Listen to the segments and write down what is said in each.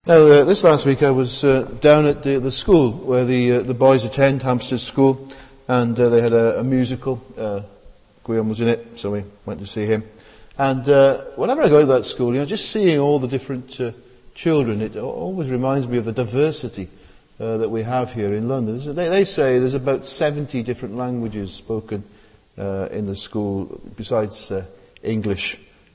Now, this last week I was down at the school where the boys attend, Hampstead School, and they had a musical. Guillaume was in it, so we went to see him. And whenever I go to that school, just seeing all the different children, it always reminds me of the diversity that we have here in London. They say there's about 70 different languages spoken in the school, besides English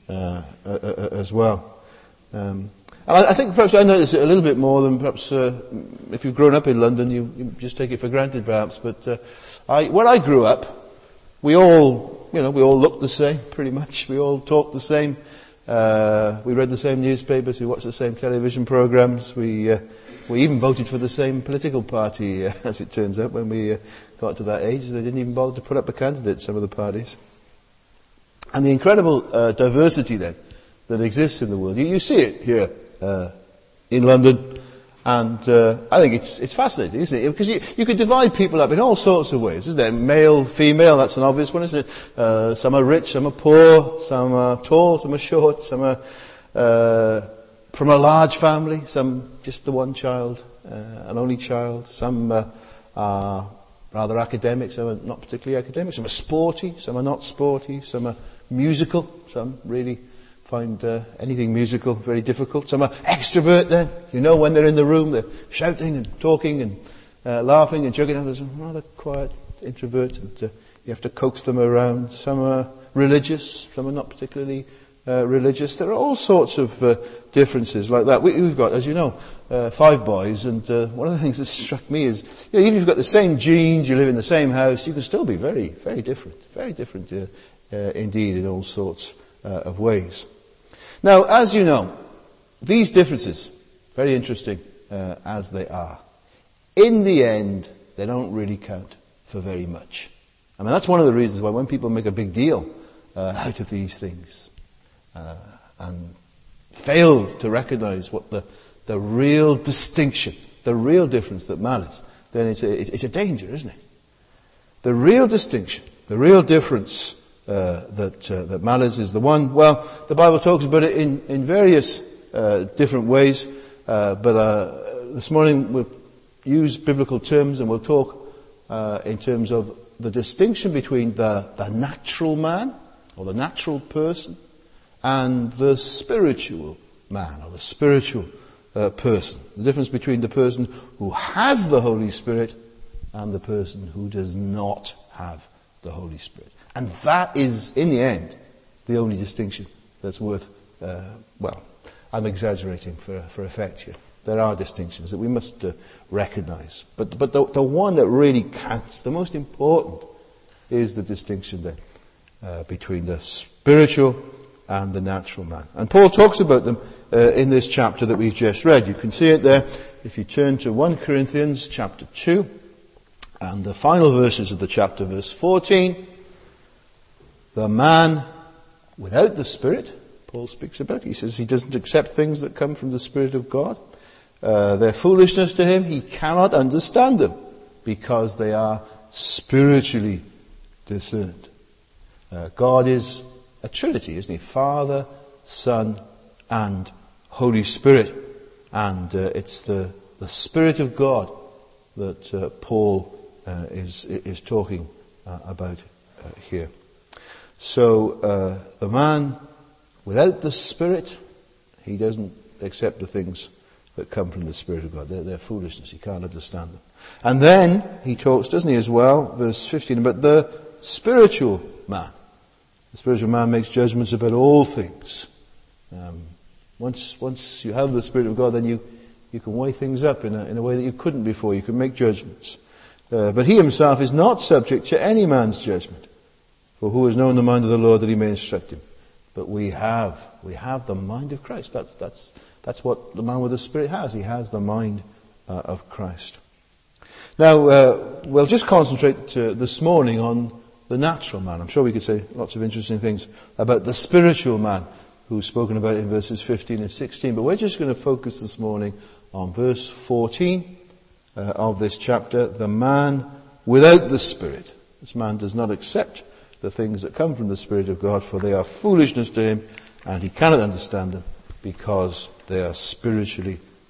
as well. And I think perhaps I notice it a little bit more than perhaps if you've grown up in London, you just take it for granted perhaps. But when I grew up, we all looked the same pretty much. We all talked the same. We read the same newspapers. We watched the same television programs. We even voted for the same political party, as it turns out, when we got to that age. They didn't even bother to put up a candidate, some of the parties. And the incredible diversity then that exists in the world. You see it here in London, and I think it's fascinating, isn't it? Because you could divide people up in all sorts of ways, isn't there? Male, female, that's an obvious one, isn't it? Some are rich, some are poor, some are tall, some are short, some are from a large family, some just the one child, an only child, some are rather academic, some are not particularly academic, some are sporty, some are not sporty, some are musical, some really find anything musical very difficult. Some are extrovert then. When they're in the room, they're shouting and talking and laughing and joking. Others are rather quiet, introvert, and you have to coax them around. Some are religious, some are not particularly religious. There are all sorts of differences like that. We've got, as you know, 5 boys, and one of the things that struck me is, even if you've got the same genes, you live in the same house, you can still be very, very different indeed in all sorts of ways. Now, as you know, these differences, very interesting as they are, in the end, they don't really count for very much. I mean, that's one of the reasons why when people make a big deal out of these things and fail to recognize what the real distinction, the real difference that matters, then it's a danger, isn't it? The real distinction, the real difference that matters is the one, well, the Bible talks about it in various different ways, but this morning we'll use biblical terms and we'll talk in terms of the distinction between the natural man, or the natural person, and the spiritual man, or the spiritual person. The difference between the person who has the Holy Spirit and the person who does not have the Holy Spirit. And that is, in the end, the only distinction that's worth, I'm exaggerating for effect here. There are distinctions that we must recognize. But the one that really counts, the most important, is the distinction then between the spiritual and the natural man. And Paul talks about them in this chapter that we've just read. You can see it there if you turn to 1 Corinthians chapter 2, and the final verses of the chapter, verse 14. The man without the Spirit, Paul speaks about. He says he doesn't accept things that come from the Spirit of God. They're foolishness to him. He cannot understand them because they are spiritually discerned. God is a Trinity, isn't he? Father, Son, and Holy Spirit. And it's the Spirit of God that Paul is talking about here. So the man without the Spirit, he doesn't accept the things that come from the Spirit of God. They're foolishness. He can't understand them. And then he talks, doesn't he, as well, verse 15, about the spiritual man. The spiritual man makes judgments about all things. Once you have the Spirit of God, then you can weigh things up in a way that you couldn't before. You can make judgments. But he himself is not subject to any man's judgment. For who has known the mind of the Lord that he may instruct him? But we have the mind of Christ. That's what the man with the Spirit has. He has the mind of Christ. Now, we'll just concentrate this morning on the natural man. I'm sure we could say lots of interesting things about the spiritual man who's spoken about in verses 15 and 16. But we're just going to focus this morning on verse 14 of this chapter. The man without the Spirit. This man does not accept the things that come from the Spirit of God, for they are foolishness to him, and he cannot understand them because they are spiritually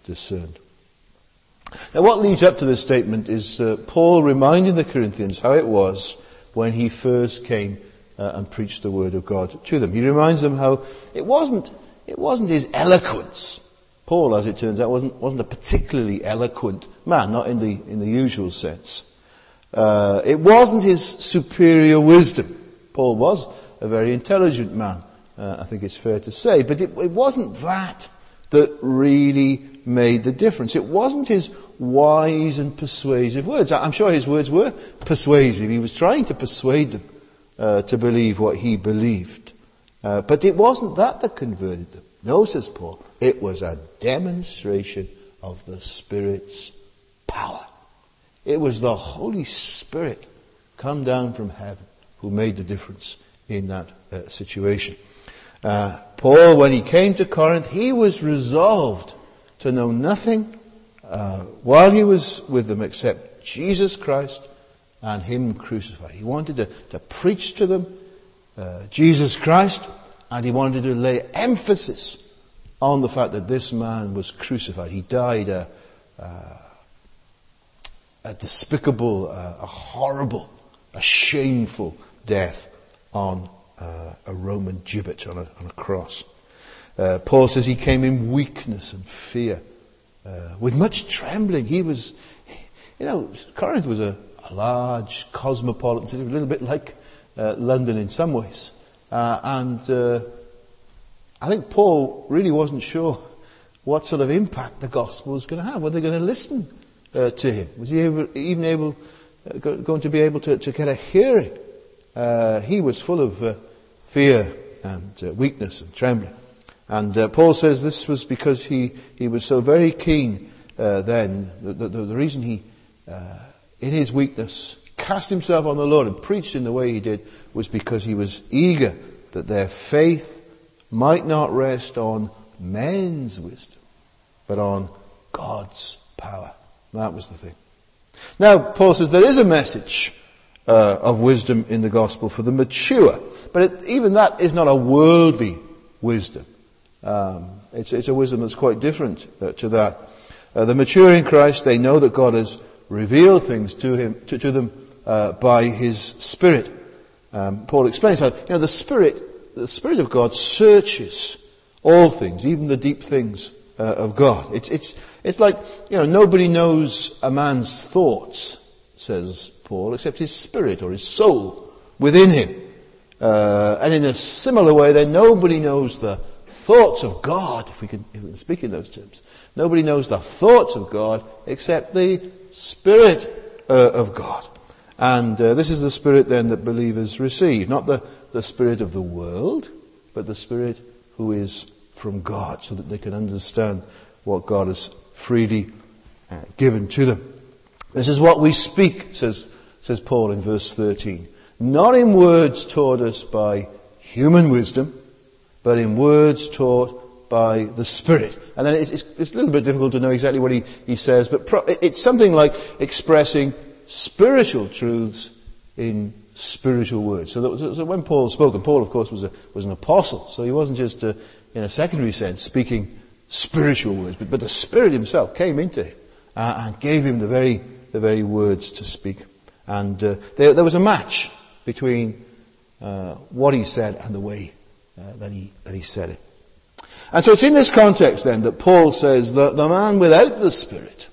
discerned. Now what leads up to this statement is Paul reminding the Corinthians how it was when he first came and preached the word of God to them. He reminds them how it wasn't his eloquence. Paul, as it turns out, wasn't a particularly eloquent man, not in the usual sense. It wasn't his superior wisdom. Paul was a very intelligent man, I think it's fair to say, but it wasn't that really made the difference. It wasn't his wise and persuasive words. I'm sure his words were persuasive. He was trying to persuade them to believe what he believed. But it wasn't that converted them. No, says Paul, it was a demonstration of the Spirit's power. It was the Holy Spirit come down from heaven who made the difference in that situation. Paul, when he came to Corinth, he was resolved to know nothing while he was with them except Jesus Christ and Him crucified. He wanted to preach to them Jesus Christ, and he wanted to lay emphasis on the fact that this man was crucified. He died a despicable, a horrible, a shameful death on a Roman gibbet on a cross. Paul says he came in weakness and fear, with much trembling. He was, Corinth was a large cosmopolitan city, a little bit like London in some ways. And I think Paul really wasn't sure what sort of impact the gospel was going to have. Were they going to listen to him? Was he going to be able to get a hearing? He was full of fear and weakness and trembling. And Paul says this was because he was so very keen then. The reason he, in his weakness, cast himself on the Lord and preached in the way he did was because he was eager that their faith might not rest on men's wisdom, but on God's power. That was the thing. Now, Paul says there is a message of wisdom in the gospel for the mature, but even that is not a worldly wisdom. It's a wisdom that's quite different to that. The mature in Christ, they know that God has revealed things to them by His Spirit. Paul explains how the Spirit of God searches all things, even the deep things of God. It's like nobody knows a man's thoughts, says Paul, except his spirit or his soul within him. And in a similar way, then nobody knows the thoughts of God, if we can speak in those terms. Nobody knows the thoughts of God except the Spirit of God. And this is the Spirit then that believers receive. Not the Spirit of the world, but the Spirit who is from God, so that they can understand what God has freely given to them. This is what we speak, says Paul in verse 13. Not in words taught us by human wisdom, but in words taught by the Spirit. And then it's a little bit difficult to know exactly what he says, but it's something like expressing spiritual truths in spiritual words. So when Paul spoke, and Paul of course was an apostle, so he wasn't just in a secondary sense speaking spiritual words, but the Spirit Himself came into him and gave him the very words to speak. And there was a match between what he said and the way that he said it. And so it's in this context then that Paul says that the man without the Spirit,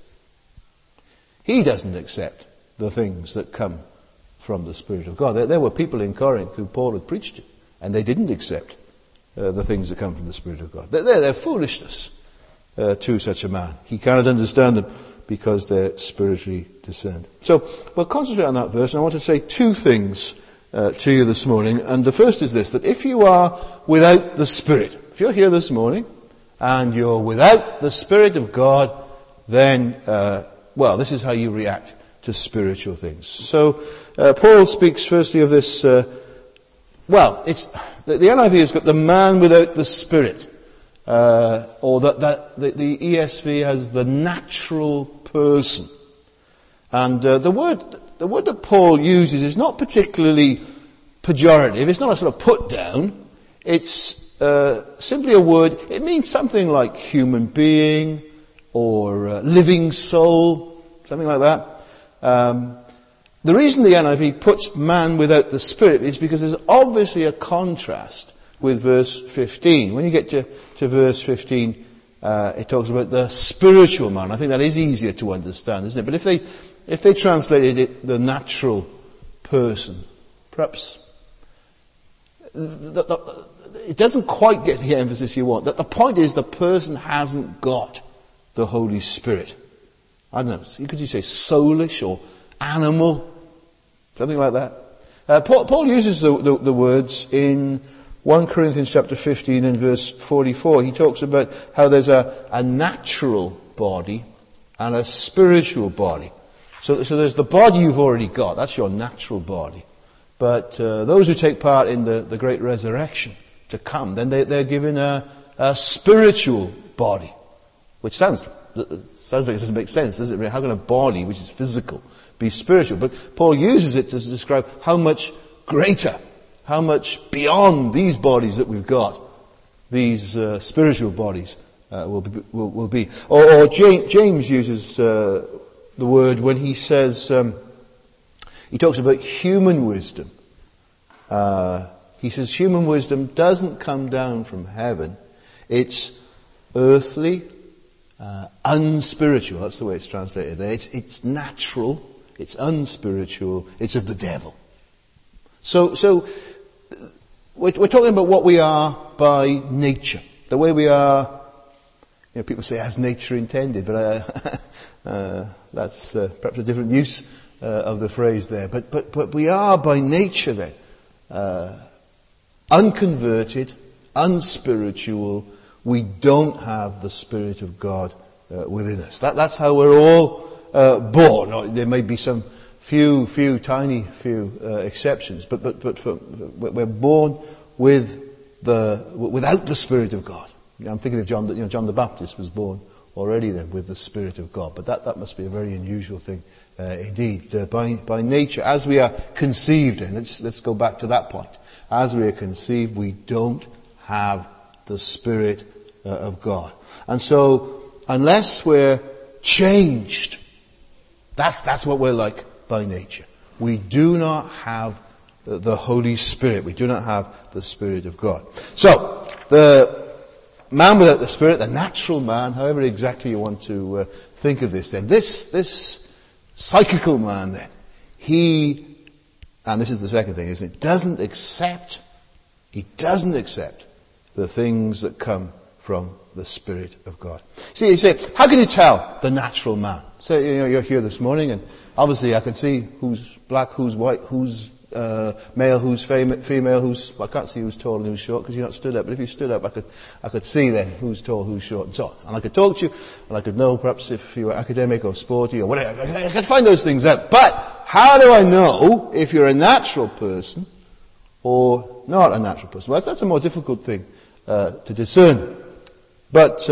he doesn't accept the things that come from the Spirit of God. There were people in Corinth who Paul had preached to, and they didn't accept the things that come from the Spirit of God. They're foolishness to such a man. He cannot understand them because they're spiritually discerned. So we'll concentrate on that verse, and I want to say two things to you this morning. And the first is this, that if you are without the Spirit, if you're here this morning and you're without the Spirit of God, then, this is how you react to spiritual things. So Paul speaks firstly of this, it's the NIV has got the man without the Spirit, or the ESV has the natural person. And the word that Paul uses is not particularly pejorative. It's not a sort of put down. It's simply a word. It means something like human being, or living soul, something like that. The reason the NIV puts man without the Spirit is because there's obviously a contrast with verse 15. When you get to verse 15, it talks about the spiritual man. I think that is easier to understand, isn't it? But if they translated it, the natural person, perhaps it doesn't quite get the emphasis you want. That the point is the person hasn't got the Holy Spirit. I don't know, could you say soulish or animal? Something like that. Paul uses the words in 1 Corinthians chapter 15 and verse 44. He talks about how there's a natural body and a spiritual body. So there's the body you've already got. That's your natural body. But those who take part in the great resurrection to come, then they're given a spiritual body. Which sounds like it doesn't make sense, does it? How can a body, which is physical, be spiritual? But Paul uses it to describe how much greater, how much beyond these bodies that we've got, these spiritual bodies will be. Or James uses the word when he says, he talks about human wisdom. He says human wisdom doesn't come down from heaven. It's earthly, unspiritual. That's the way it's translated there. It's natural. It's unspiritual. It's of the devil. So we're talking about what we are by nature. The way we are, people say as nature intended, but that's perhaps a different use of the phrase there. But we are by nature then unconverted, unspiritual. We don't have the Spirit of God within us. That's how we're all born. There may be some few exceptions, but we're born without the Spirit of God. I'm thinking of John. John the Baptist was born already then with the Spirit of God, but that must be a very unusual thing indeed. By nature, as we are conceived, and let's go back to that point. As we are conceived, we don't have the Spirit of God, and so unless we're changed, that's what we're like by nature. We do not have the Holy Spirit. We do not have the Spirit of God. So, the man without the Spirit, the natural man, however exactly you want to think of this then, this psychical man then, he, and this is the second thing, isn't it, doesn't accept the things that come from the Spirit of God. See, you say, how can you tell the natural man? So, you're here this morning, and obviously I can see who's black, who's white, who's male, who's female, I can't see who's tall and who's short because you're not stood up. But if you stood up, I could see then who's tall, who's short, and so on. And I could talk to you, and I could know perhaps if you were academic or sporty or whatever. I could find those things out. But how do I know if you're a natural person or not a natural person? Well, that's a more difficult thing to discern. But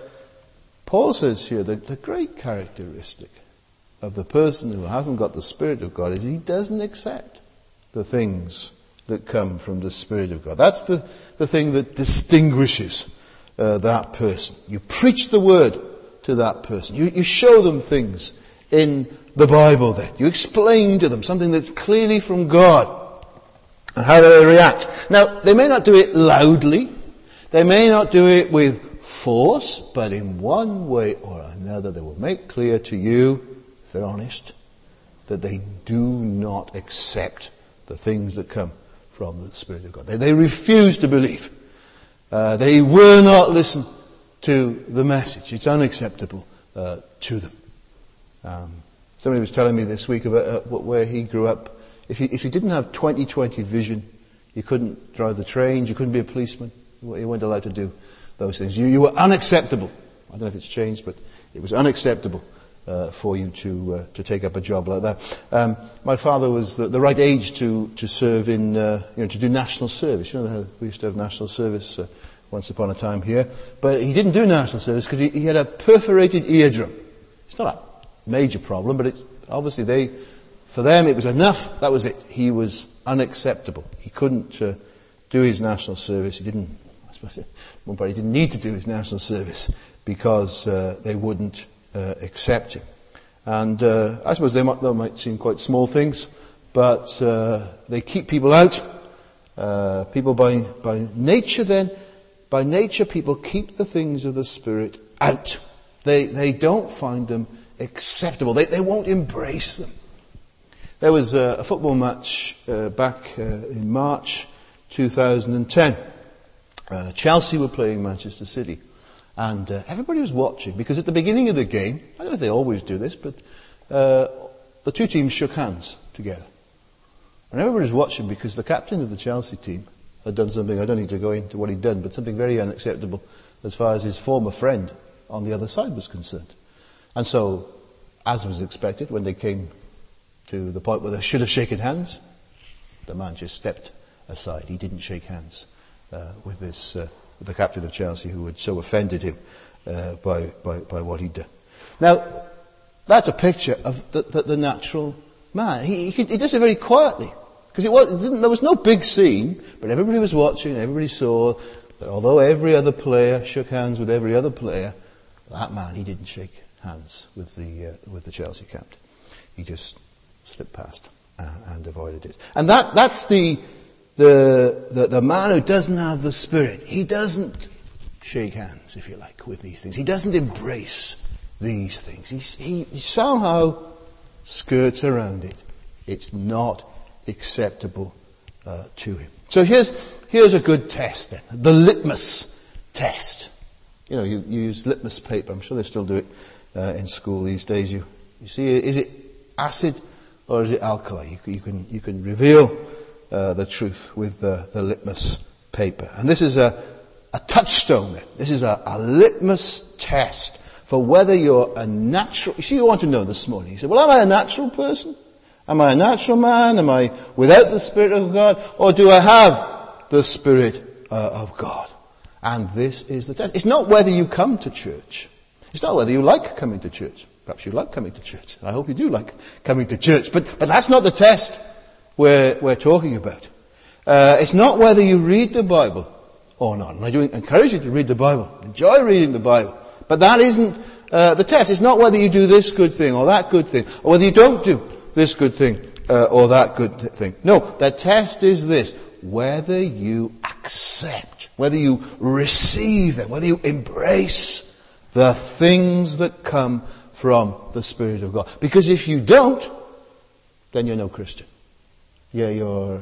Paul says here that the great characteristic of the person who hasn't got the Spirit of God is he doesn't accept the things that come from the Spirit of God. That's the thing that distinguishes that person. You preach the word to that person. You show them things in the Bible then. You explain to them something that's clearly from God. And how do they react? Now, they may not do it loudly. They may not do it with force, but in one way or another they will make clear to you, if they're honest, that they do not accept the things that come from the Spirit of God. They refuse to believe. They will not listen to the message. It's unacceptable to them. Somebody was telling me this week about where he grew up. If you didn't have 20/20 vision, you couldn't drive the trains, you couldn't be a policeman. You weren't allowed to do those things. You were unacceptable. I don't know if it's changed, but it was unacceptable for you to take up a job like that. My father was the right age to serve in, to do national service. You know how we used to have national service once upon a time here. But he didn't do national service because he had a perforated eardrum. It's not a major problem, but obviously for them it was enough. That was it. He was unacceptable. He couldn't do his national service. He didn't need to do his national service because they wouldn't accept him. And I suppose they might seem quite small things, but they keep people out. People by nature, people keep the things of the Spirit out. They don't find them acceptable. They won't embrace them. There was a football match back in March 2010. Chelsea were playing Manchester City. And everybody was watching, because at the beginning of the game, I don't know if they always do this, but the two teams shook hands together. And everybody was watching because the captain of the Chelsea team had done something, I don't need to go into what he'd done, but something very unacceptable as far as his former friend on the other side was concerned. And so, as was expected, when they came to the point where they should have shaken hands, the man just stepped aside. He didn't shake hands with the captain of Chelsea, who had so offended him by what he'd done. Now, that's a picture of the natural man. He does it very quietly, because there was no big scene, but everybody was watching, and everybody saw that although every other player shook hands with every other player, that man, he didn't shake hands with the Chelsea captain. He just slipped past and avoided it. And that's the man who doesn't have the Spirit. He doesn't shake hands, if you like, with these things. He doesn't embrace these things. He somehow skirts around it. It's not acceptable to him. So here's a good test then. The litmus test. You use litmus paper. I'm sure they still do it in school these days. You see, is it acid or is it alkali? You can reveal the truth with the litmus paper. And this is a touchstone then. This is a litmus test for whether you're a natural... You see, you want to know this morning. You say, well, am I a natural person? Am I a natural man? Am I without the Spirit of God? Or do I have the Spirit of God? And this is the test. It's not whether you come to church. It's not whether you like coming to church. Perhaps you like coming to church. I hope you do like coming to church. But that's not the test we're talking about. It's not whether you read the Bible or not. And I do encourage you to read the Bible. Enjoy reading the Bible. But that isn't the test. It's not whether you do this good thing or that good thing, or whether you don't do this good thing or that good thing. No, the test is this: whether you accept, whether you receive them, whether you embrace the things that come from the Spirit of God. Because if you don't, then you're no Christian. Yeah, you're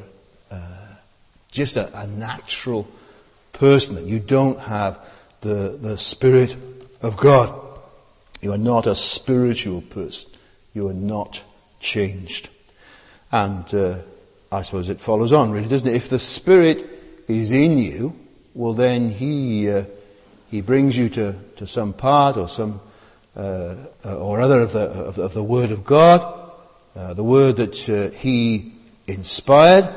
just a natural person. That you don't have the Spirit of God. You are not a spiritual person. You are not changed. And I suppose it follows on, really, doesn't it? If the Spirit is in you, well, then He brings you to some part or some or other of the Word of God, the Word that He inspired,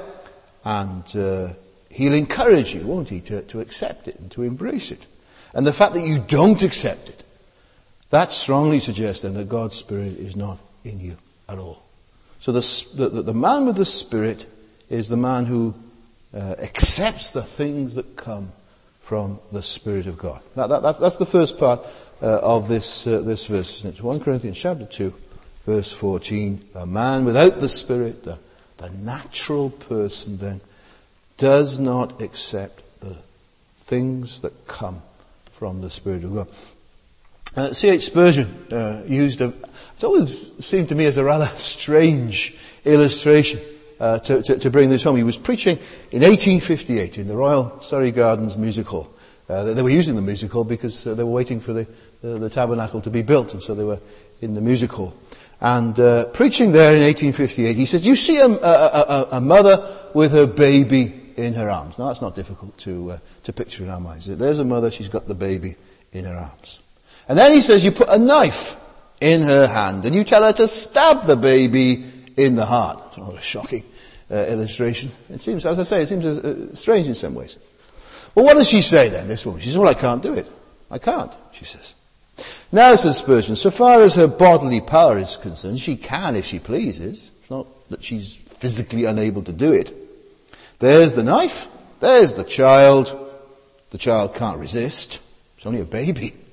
and He'll encourage you, won't He, to accept it and to embrace it. And the fact that you don't accept it, that strongly suggests then that God's Spirit is not in you at all. So the man with the Spirit is the man who accepts the things that come from the Spirit of God. That's the first part of this verse. It's 1 Corinthians chapter 2, verse 14. A man without the Spirit, the natural person then, does not accept the things that come from the Spirit of God. C.H. Spurgeon it's always seemed to me as a rather strange illustration to bring this home. He was preaching in 1858 in the Royal Surrey Gardens Music Hall. They were using the music hall because they were waiting for the tabernacle to be built, and so they were in the music hall. And preaching there in 1858, he says, you see a mother with her baby in her arms. Now, that's not difficult to picture in our minds. There's a mother, she's got the baby in her arms. And then he says, you put a knife in her hand, and you tell her to stab the baby in the heart. It's not a shocking illustration. It seems, as I say, it seems strange in some ways. Well, what does she say then, this woman? She says, well, I can't do it. I can't, she says. Now, says Spurgeon, so far as her bodily power is concerned, she can if she pleases. It's not that she's physically unable to do it. There's the knife. There's the child. The child can't resist. It's only a baby.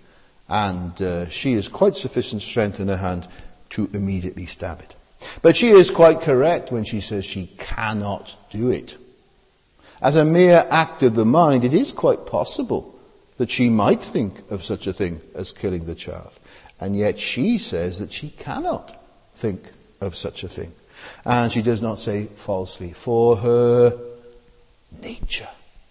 And she has quite sufficient strength in her hand to immediately stab it. But she is quite correct when she says she cannot do it. As a mere act of the mind, it is quite possible that she might think of such a thing as killing the child. And yet she says that she cannot think of such a thing. And she does not say falsely, for her nature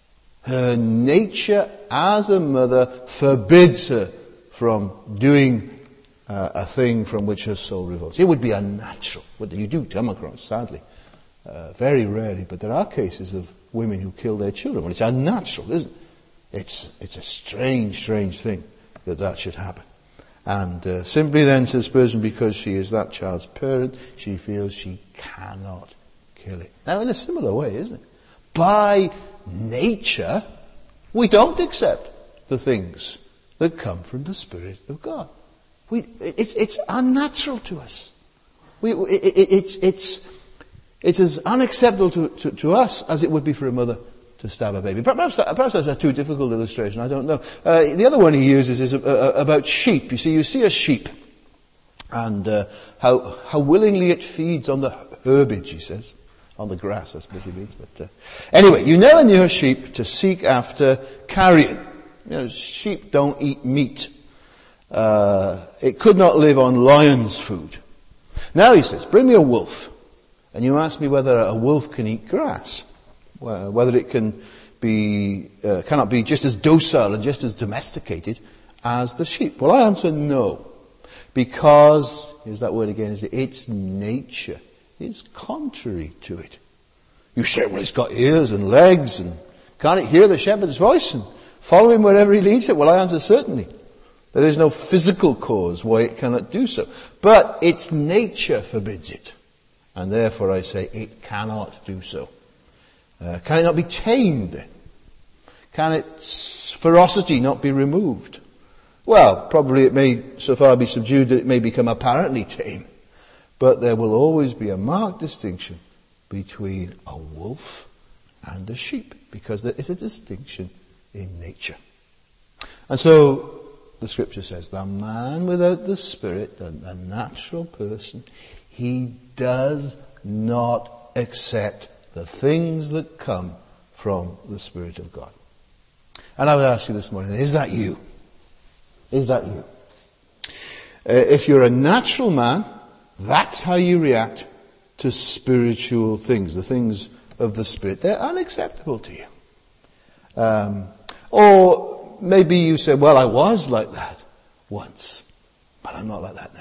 as a mother forbids her from doing a thing from which her soul revolts. It would be unnatural. What you do come across, sadly, very rarely, but there are cases of women who kill their children. Well, it's unnatural, isn't it? It's a strange thing that should happen. And simply then, says Spurgeon, because she is that child's parent, she feels she cannot kill it. Now, in a similar way, isn't it? By nature, we don't accept the things that come from the Spirit of God. It's unnatural to us. It's as unacceptable to us as it would be for a mother to stab a baby. Perhaps that's a too difficult illustration, I don't know. The other one he uses is about sheep. You see a sheep, and how willingly it feeds on the herbage, he says. On the grass, I suppose he means. But anyway, you never knew a sheep to seek after carrion. Sheep don't eat meat. It could not live on lion's food. Now he says, bring me a wolf. And you ask me whether a wolf can eat grass. Whether it cannot be just as docile and just as domesticated as the sheep. Well, I answer no. Because, here's that word again, its nature is contrary to it. You say, well, it's got ears and legs, and can't it hear the shepherd's voice and follow him wherever he leads it? Well, I answer certainly. There is no physical cause why it cannot do so. But its nature forbids it. And therefore I say it cannot do so. Can it not be tamed? Can its ferocity not be removed? Well, probably it may so far be subdued that it may become apparently tame. But there will always be a marked distinction between a wolf and a sheep, because there is a distinction in nature. And so the scripture says, the man without the Spirit, a natural person, he does not accept the things that come from the Spirit of God. And I would ask you this morning, is that you? Is that you? If you're a natural man, that's how you react to spiritual things, the things of the Spirit. They're unacceptable to you. Or maybe you say, well, I was like that once, but I'm not like that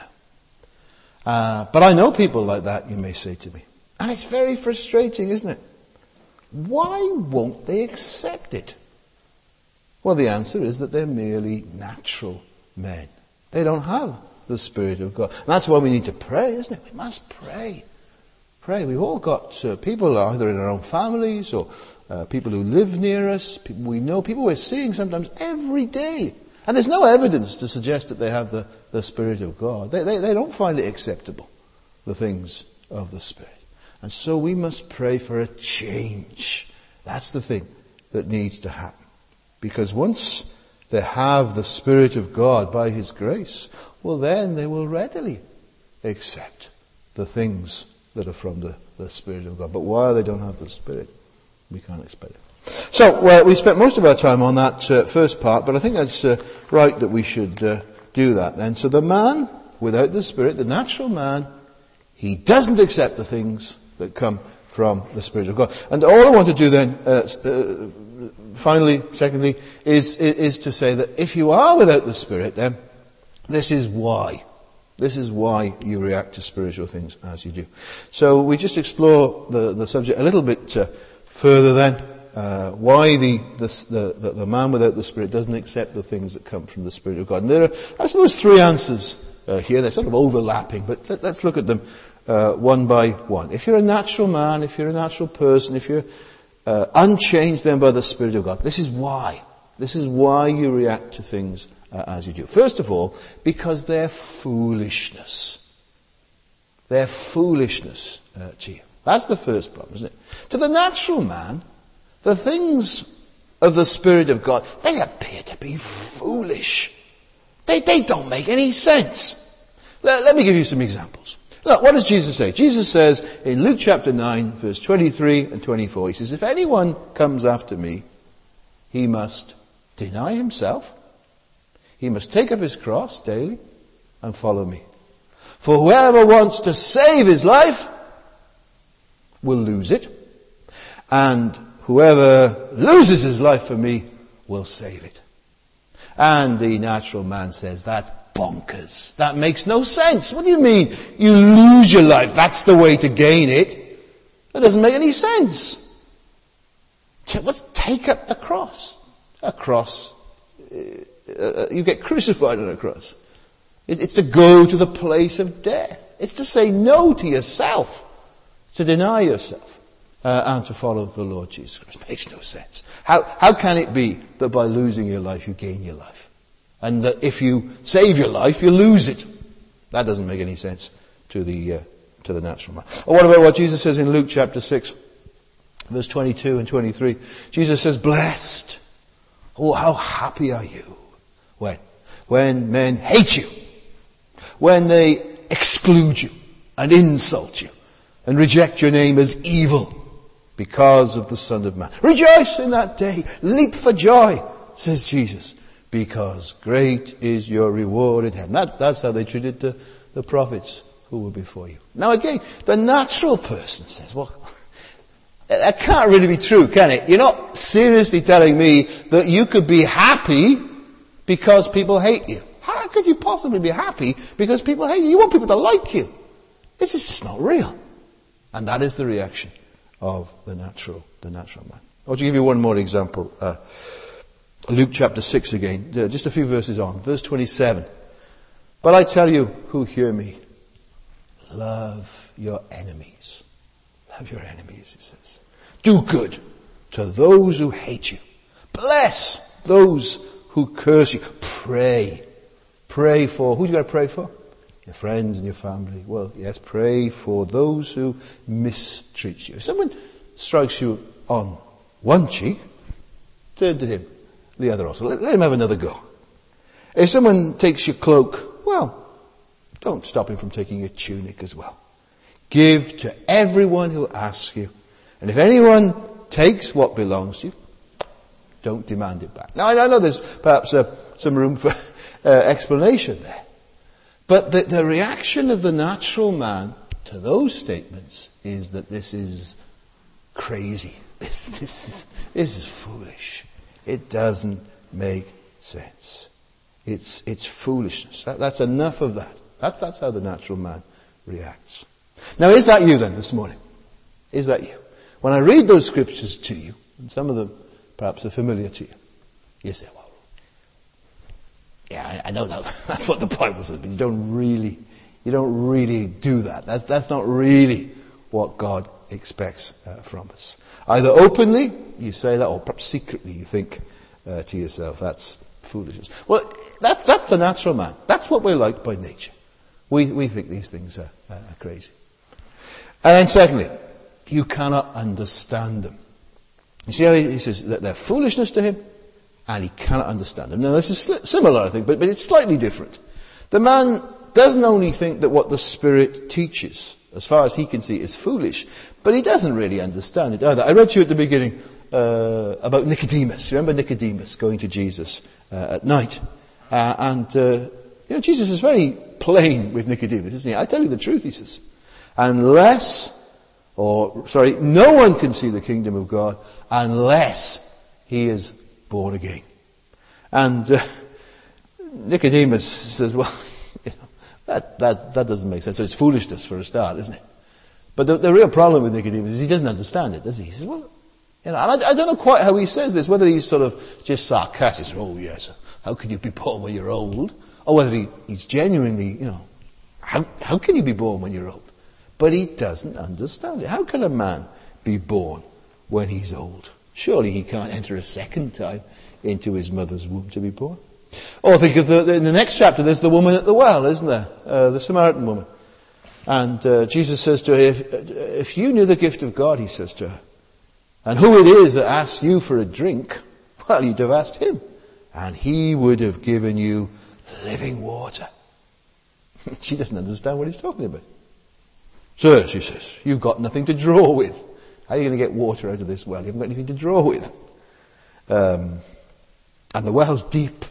now. But I know people like that, you may say to me. And it's very frustrating, isn't it? Why won't they accept it? Well, the answer is that they're merely natural men. They don't have the Spirit of God. And that's why we need to pray, isn't it? We must pray. Pray. We've all got people either in our own families or people who live near us, people we know, people we're seeing sometimes every day. And there's no evidence to suggest that they have the Spirit of God. They don't find it acceptable, the things of the Spirit. And so we must pray for a change. That's the thing that needs to happen. Because once they have the Spirit of God by His grace, well then they will readily accept the things that are from the Spirit of God. But while they don't have the Spirit, we can't expect it. So, we spent most of our time on that first part, but I think that's right that we should do that then. So the man without the Spirit, the natural man, he doesn't accept the things that come from the Spirit of God. And all I want to do then, secondly, is to say that if you are without the Spirit, then this is why. This is why you react to spiritual things as you do. So we just explore the subject a little bit further then. Why the man without the Spirit doesn't accept the things that come from the Spirit of God. And there are, I suppose, three answers here. They're sort of overlapping, but let's look at them one by one. If you're a natural man, if you're a natural person, if you're unchanged then by the Spirit of God, this is why. This is why you react to things as you do. First of all, because they're foolishness. They're foolishness to you. That's the first problem, isn't it? To the natural man, the things of the Spirit of God, they appear to be foolish. They don't make any sense. Let me give you some examples. Look, what does Jesus say? Jesus says in Luke chapter 9, verse 23 and 24, he says, if anyone comes after me, he must deny himself. He must take up his cross daily and follow me. For whoever wants to save his life will lose it. And whoever loses his life for me will save it. And the natural man says, that's bonkers. That makes no sense. What do you mean? You lose your life. That's the way to gain it. That doesn't make any sense. Let's take up the cross. A cross. You get crucified on a cross. It's to go to the place of death. It's to say no to yourself. It's to deny yourself. And to follow the Lord Jesus Christ. It makes no sense. How can it be that by losing your life you gain your life? And that if you save your life, you lose it? That doesn't make any sense to the natural man. Or what about what Jesus says in Luke chapter 6, verse 22 and 23? Jesus says, blessed. Oh, how happy are you when men hate you, when they exclude you and insult you and reject your name as evil because of the Son of Man. Rejoice in that day. Leap for joy, says Jesus, because great is your reward in heaven. That's how they treated the prophets who were before you. Now again, the natural person says, well, that can't really be true, can it? You're not seriously telling me that you could be happy because people hate you. How could you possibly be happy because people hate you? You want people to like you. This is just not real. And that is the reaction of the natural man. I'll give you one more example. Luke chapter 6 again, just a few verses on, verse 27. But I tell you who hear me, love your enemies. Love your enemies, it says. Do good to those who hate you. Bless those who curse you. Pray. Pray for, who do you got to pray for? Your friends and your family. Well, yes, pray for those who mistreat you. If someone strikes you on one cheek, turn to him the other also. Let him have another go. If someone takes your cloak, well, don't stop him from taking your tunic as well. Give to everyone who asks you. And if anyone takes what belongs to you, don't demand it back. Now, I know there's perhaps some room for explanation there. But the reaction of the natural man to those statements is that this is crazy. This is foolish. It doesn't make sense. It's foolishness. That's enough of that. That's how the natural man reacts. Now, is that you then this morning? Is that you? When I read those scriptures to you, and some of them perhaps are familiar to you, you say, well, yeah, I know that's what the Bible says, but you don't really do that. That's not really what God expects from us. Either openly, you say that, or perhaps secretly you think to yourself, that's foolishness. Well, that's the natural man. That's what we're like by nature. We think these things are crazy. And then secondly, you cannot understand them. You see how he says that they're foolishness to him, and he cannot understand them. Now this is similar, I think, but it's slightly different. The man doesn't only think that what the Spirit teaches, as far as he can see, is foolish, but he doesn't really understand it either. I read to you at the beginning about Nicodemus. You remember Nicodemus going to Jesus at night? Jesus is very plain with Nicodemus, isn't he? I tell you the truth, he says. No one can see the kingdom of God unless he is born again. And Nicodemus says, well, that doesn't make sense. So it's foolishness for a start, isn't it? But the real problem with Nicodemus is he doesn't understand it, does he? He says, well, and I don't know quite how he says this, whether he's sort of just sarcastic, oh yes, how can you be born when you're old? Or whether he's genuinely, how can you be born when you're old? But he doesn't understand it. How can a man be born when he's old? Surely he can't enter a second time into his mother's womb to be born. Or think of in the next chapter, there's the woman at the well, isn't there? The Samaritan woman. And Jesus says to her, if you knew the gift of God, he says to her, and who it is that asks you for a drink, well, you'd have asked him, and he would have given you living water. She doesn't understand what he's talking about. Sir, she says, you've got nothing to draw with. How are you going to get water out of this well? You haven't got anything to draw with. And the well's deep.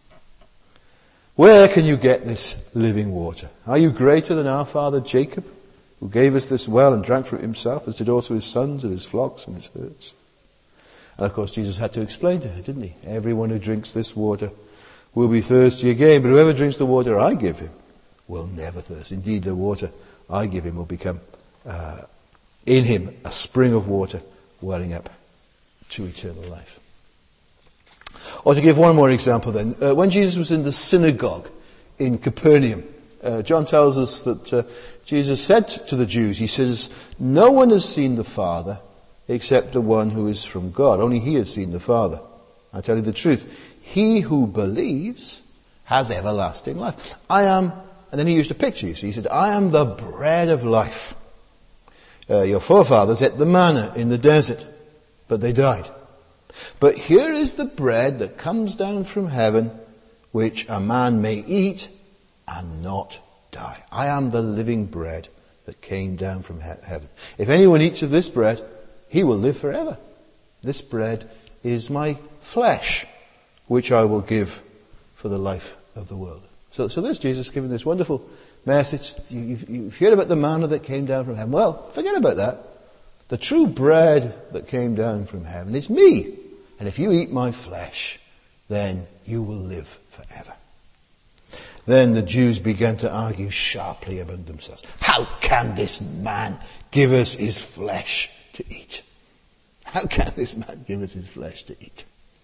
Where can you get this living water? Are you greater than our father Jacob, who gave us this well and drank from it himself, as did also his sons and his flocks and his herds? And of course Jesus had to explain to her, didn't he? Everyone who drinks this water will be thirsty again, but whoever drinks the water I give him will never thirst. Indeed, the water I give him will become in him a spring of water welling up to eternal life. Or to give one more example then, when Jesus was in the synagogue in Capernaum, John tells us that Jesus said to the Jews, he says, no one has seen the Father except the one who is from God. Only he has seen the Father. I tell you the truth. He who believes has everlasting life. I am, and then he used a picture, you see. He said, I am the bread of life. Your forefathers ate the manna in the desert, but they died. But here is the bread that comes down from heaven, which a man may eat and not die. I am the living bread that came down from heaven. If anyone eats of this bread, he will live forever. This bread is my flesh, which I will give for the life of the world. So there's Jesus giving this wonderful message. You've heard about the manna that came down from heaven. Well, forget about that. The true bread that came down from heaven is me. And if you eat my flesh, then you will live forever. Then the Jews began to argue sharply among themselves. How can this man give us his flesh to eat? How can this man give us his flesh to eat?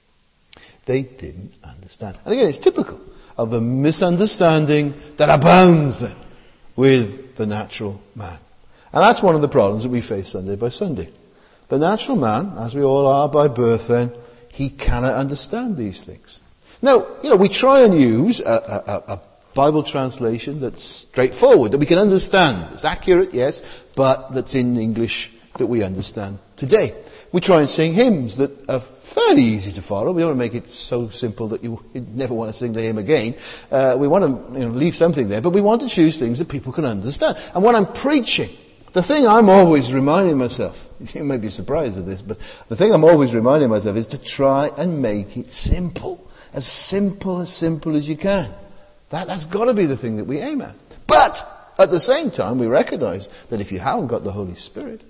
They didn't understand. And again, it's typical of the misunderstanding that abounds then with the natural man. And that's one of the problems that we face Sunday by Sunday. The natural man, as we all are by birth then, he cannot understand these things. Now, we try and use a Bible translation that's straightforward, that we can understand. It's accurate, yes, but that's in English that we understand today. We try and sing hymns that are fairly easy to follow. We don't want to make it so simple that you never want to sing the hymn again. We want to leave something there, but we want to choose things that people can understand. And when I'm preaching, the thing I'm always reminding myself, you may be surprised at this, but the thing I'm always reminding myself is to try and make it simple. As simple as you can. That's got to be the thing that we aim at. But at the same time, we recognize that if you haven't got the Holy Spirit,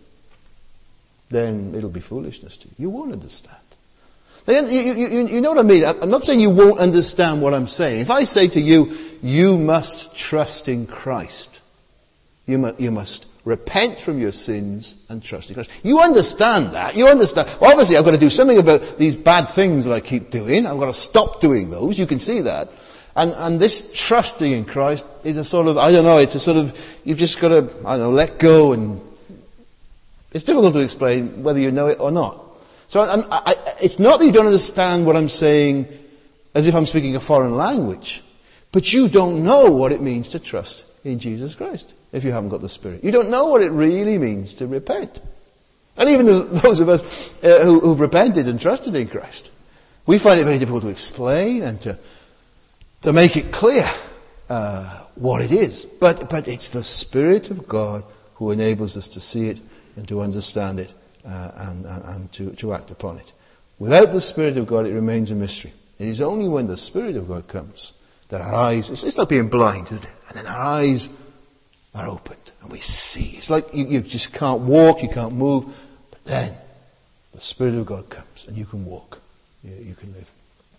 then it'll be foolishness to you. You won't understand. You know what I mean? I'm not saying you won't understand what I'm saying. If I say to you, you must trust in Christ. You must repent from your sins and trust in Christ. You understand that. You understand. Well, obviously, I've got to do something about these bad things that I keep doing. I've got to stop doing those. You can see that. And this trusting in Christ is a sort of, it's a sort of, you've just got to, let go. And it's difficult to explain whether you know it or not. So it's not that you don't understand what I'm saying as if I'm speaking a foreign language. But you don't know what it means to trust in Jesus Christ if you haven't got the Spirit. You don't know what it really means to repent. And even those of us who've repented and trusted in Christ, we find it very difficult to explain and to make it clear what it is. But it's the Spirit of God who enables us to see it and to understand it and to act upon it. Without the Spirit of God, it remains a mystery. It is only when the Spirit of God comes that our eyes, it's like being blind, isn't it? And then our eyes are opened and we see. It's like you just can't walk, you can't move, but then the Spirit of God comes and you can walk, you can live.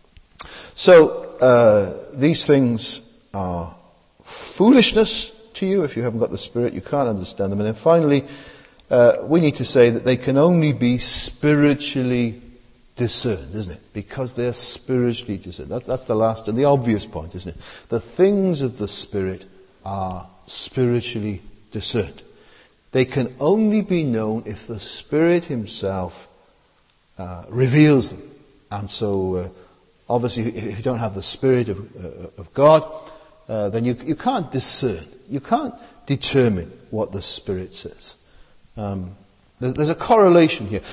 So these things are foolishness to you if you haven't got the Spirit, you can't understand them. And then finally, we need to say that they can only be spiritually discerned, isn't it? Because they're spiritually discerned. That's the last and the obvious point, isn't it? The things of the Spirit are spiritually discerned. They can only be known if the Spirit himself reveals them. And so, obviously, if you don't have the Spirit of God, then you can't discern. You can't determine what the Spirit says. There's a correlation here.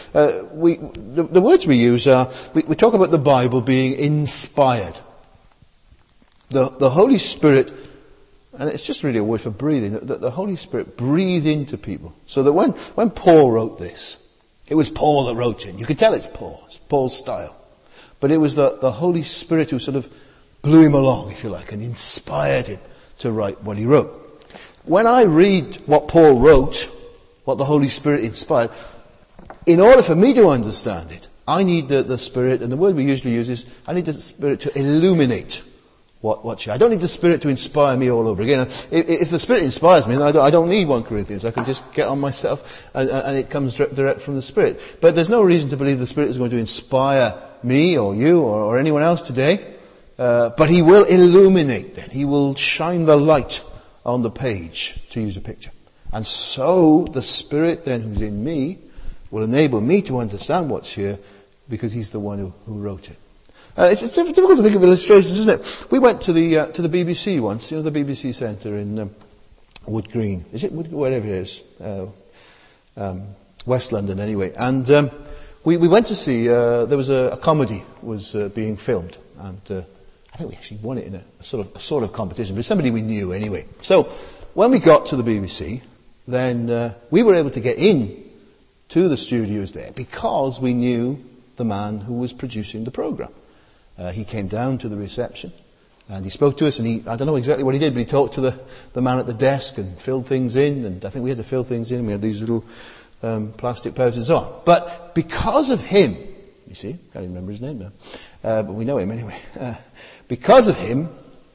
The words we use are, we talk about the Bible being inspired. The Holy Spirit, and it's just really a word for breathing, that the Holy Spirit breathed into people. So that when Paul wrote this, it was Paul that wrote it. You can tell it's Paul's style. But it was the Holy Spirit who sort of blew him along, if you like, and inspired him to write what he wrote. When I read what Paul wrote, what the Holy Spirit inspired, in order for me to understand it, I need the Spirit, and the word we usually use is, I need the Spirit to illuminate I don't need the Spirit to inspire me all over again. If the Spirit inspires me, then I don't need 1 Corinthians. I can just get on myself, and it comes direct from the Spirit. But there's no reason to believe the Spirit is going to inspire me or you or anyone else today. But He will illuminate then. He will shine the light on the page, to use a picture. And so the Spirit then who's in me will enable me to understand what's here, because He's the one who wrote it. It's difficult to think of illustrations, isn't it? We went to the BBC once, the BBC Centre in Wood Green. Is it Wood? Wherever it is, West London anyway. And we went to see. There was a comedy was being filmed, and I think we actually won it in a sort of competition. But somebody we knew anyway. So when we got to the BBC, then we were able to get in to the studios there because we knew the man who was producing the programme. He came down to the reception and he spoke to us, and I don't know exactly what he did, but he talked to the man at the desk and filled things in, and I think we had to fill things in. We had these little plastic pouches and so on. But because of him, you see, can't even remember his name now, but we know him anyway. Because of him,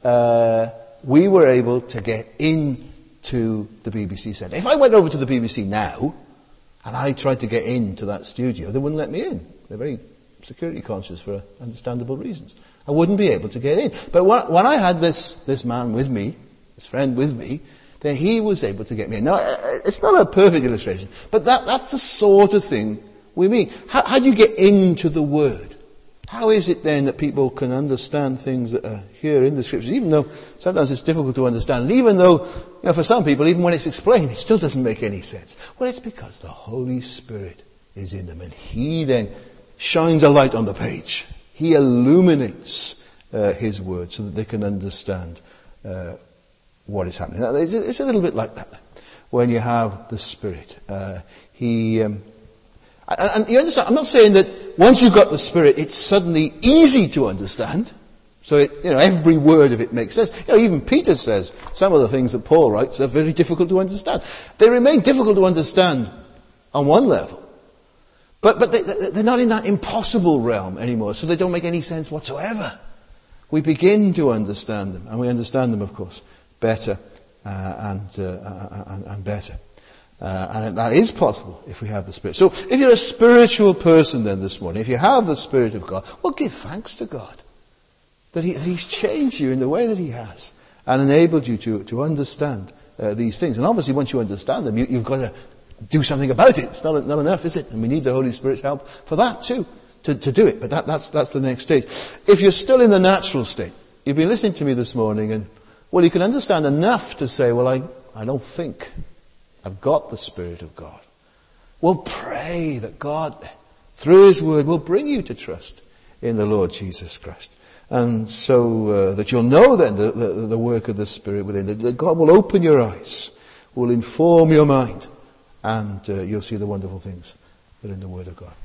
we were able to get into the BBC Centre. If I went over to the BBC now and I tried to get into that studio, they wouldn't let me in. They're very security conscious for understandable reasons. I wouldn't be able to get in. But when I had this man with me, this friend with me, then he was able to get me in. Now, it's not a perfect illustration, but that's the sort of thing we mean. How do you get into the Word? How is it then that people can understand things that are here in the Scriptures, even though sometimes it's difficult to understand, and even though, for some people, even when it's explained, it still doesn't make any sense? Well, it's because the Holy Spirit is in them, and He then shines a light on the page. He illuminates His Word so that they can understand what is happening. Now, it's a little bit like that when you have the Spirit. And you understand, I'm not saying that once you've got the Spirit, it's suddenly easy to understand. So every word of it makes sense. Even Peter says some of the things that Paul writes are very difficult to understand. They remain difficult to understand on one level. But they're not in that impossible realm anymore, so they don't make any sense whatsoever. We begin to understand them, and we understand them, of course, better and better. And that is possible if we have the Spirit. So if you're a spiritual person then this morning, if you have the Spirit of God, well, give thanks to God that He's changed you in the way that He has and enabled you to understand these things. And obviously once you understand them, you've got to do something about it. It's not enough, is it? And we need the Holy Spirit's help for that too, to do it. But that's the next stage. If you're still in the natural state, you've been listening to me this morning, and you can understand enough to say, well, I don't think I've got the Spirit of God. Well, pray that God, through His Word, will bring you to trust in the Lord Jesus Christ. And so that you'll know then the work of the Spirit within, that God will open your eyes, will inform your mind, and you'll see the wonderful things that are in the Word of God.